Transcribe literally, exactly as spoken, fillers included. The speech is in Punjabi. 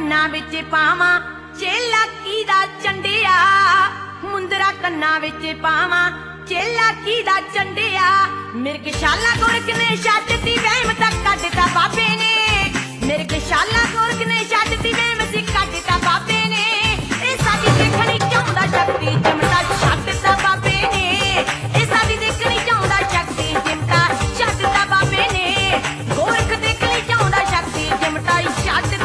ਕੰਨਾਂ ਵਿੱਚ ਪਾਵਾਂ ਚੇਲਾ ਕੀਦਾ ਚੰਡਿਆ, ਮੁੰਦਰਾ ਕੰਨਾਂ ਵਿੱਚ ਪਾਵਾਂ ਚੇਲਾ ਕੀਦਾ ਚੰਡਿਆ। ਮਿਰਗ ਸ਼ਾਲਾ ਗੋਰਖ ਨੇ ਛੱਡਤੀ ਵਹਿਮ ਤਾਂ ਕੱਢਤਾ ਬਾਬੇ ਨੇ, ਮਿਰਗ ਸ਼ਾਲਾ ਗੋਰਖ ਨੇ ਛੱਡਤੀ ਵਹਿਮ ਸੀ ਕੱਢਤਾ ਬਾਬੇ ਨੇ। ਇਹ ਸਾਡੀ ਦੇਖਣੀ ਚਾਹੁੰਦਾ ਸ਼ਕਤੀ ਚਮਟਾ ਛੱਡਤਾ ਬਾਬੇ ਨੇ, ਇਹ ਸਾਡੀ ਦੇਖਣੀ ਚਾਹੁੰਦਾ ਸ਼ਕਤੀ ਚਮਟਾ ਛੱਡਤਾ ਬਾਬੇ ਨੇ। ਗੋਰਖ ਦੇਖਣੀ ਚਾਹੁੰਦਾ ਸ਼ਕਤੀ ਚਮਟਾ ਛੱਡ